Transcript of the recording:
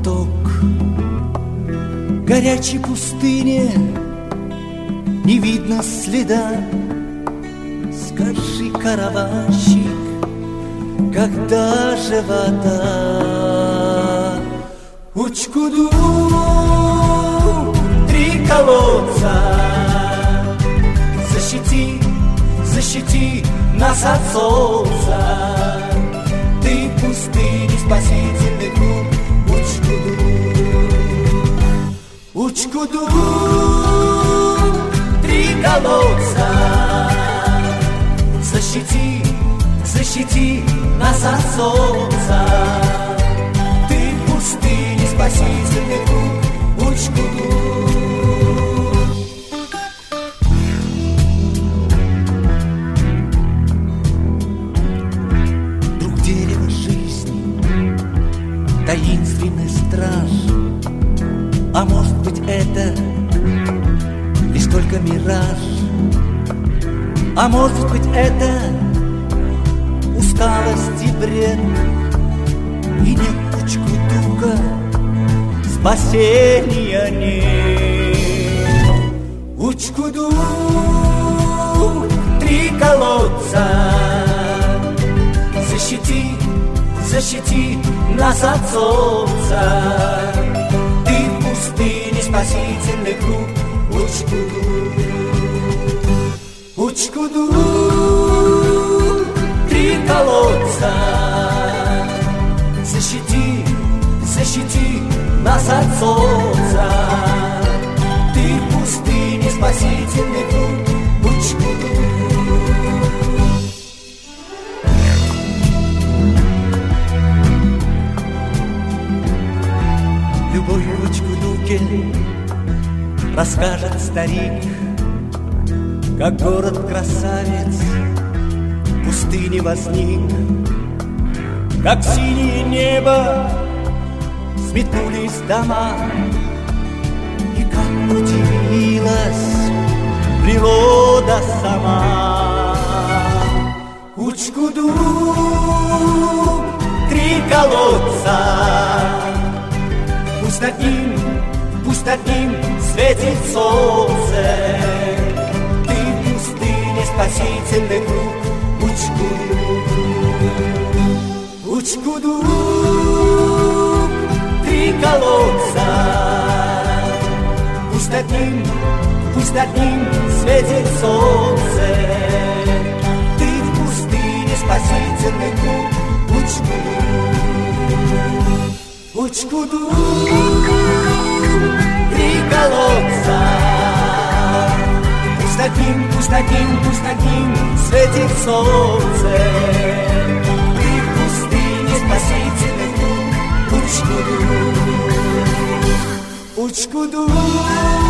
поток. Горячей пустыне не видно следа. Скажи, караванщик, когда же вода? Учкуду, 3 колодца. Защити, защити нас от солнца. Ты пустыни, спасительный круг. Учкуду, 3 колодца. Защити, защити нас от солнца. Ты пустыни, спасительный круг. Учкуду. Друг дерева жизни, таинственный страж. А может быть, это лишь только мираж? А может быть, это усталость и бред? И нет Учкудука, спасения нет. Учкуду, 3 колодца. Защити, защити нас от солнца. Спасительный круг. Учкуду, Учкуду, 3 колодца. Защити, защити нас от солнца. Ты в пустыне, спасительный круг. Учкуду. Любовь в Учкудуке расскажет старик, как город-красавец в пустыне возник, как синее небо сметнулись дома, и как удивилась природа сама. Учкуду, 3 колодца. Пусть над ним светит солнце. Ты в пустыне, спасительный круг. Учкуду, Учкуду, 3 колодца. Пусть над ним светит солнце. Ты в пустыне, спасительный круг. Учкуду, Учкуду, 3 колодца. Пусть над ним светит солнце. Ты в пустыне, спасительный круг. Учкуду, Учкуду.